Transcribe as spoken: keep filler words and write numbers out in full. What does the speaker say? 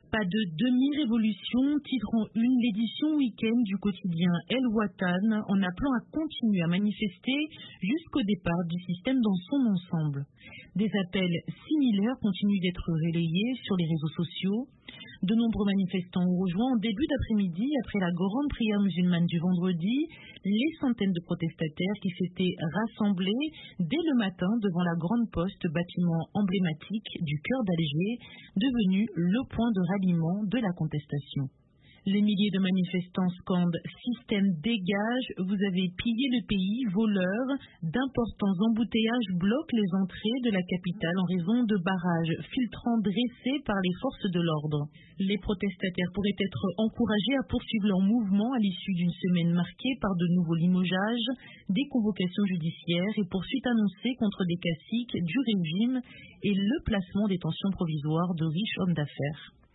Pas de demi-révolution, titre en une l'édition week-end du quotidien El Watan en appelant à continuer à manifester jusqu'au départ du système dans son ensemble. Des appels similaires continuent d'être relayés sur les réseaux sociaux. De nombreux manifestants ont rejoint en début d'après-midi, après la grande prière musulmane du vendredi, les centaines de protestataires qui s'étaient rassemblés dès le matin devant la Grande Poste, bâtiment emblématique du cœur d'Alger, devenu le point de ralliement de la contestation. Les milliers de manifestants scandent « Système dégage, vous avez pillé le pays, voleurs ». D'importants embouteillages bloquent les entrées de la capitale en raison de barrages filtrants dressés par les forces de l'ordre. Les protestataires pourraient être encouragés à poursuivre leur mouvement à l'issue d'une semaine marquée par de nouveaux limogeages, des convocations judiciaires et poursuites annoncées contre des caciques du régime et le placement des tensions provisoires de riches hommes d'affaires.